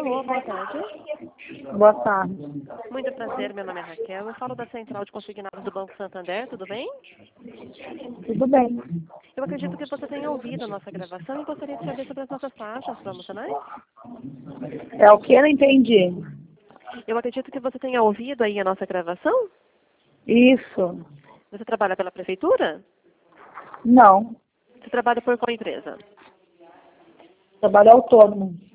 Alô, boa tarde. Boa tarde. Muito prazer, meu nome é Raquel. Eu falo da Central de Consignados do Banco Santander, tudo bem? Tudo bem. Eu acredito que você tenha ouvido a nossa gravação e gostaria de saber sobre as nossas taxas promocionais. É o que eu não entendi. Eu acredito que você tenha ouvido aí a nossa gravação. Isso. Você trabalha pela prefeitura? Não. Você trabalha por qual empresa? Trabalho autônomo.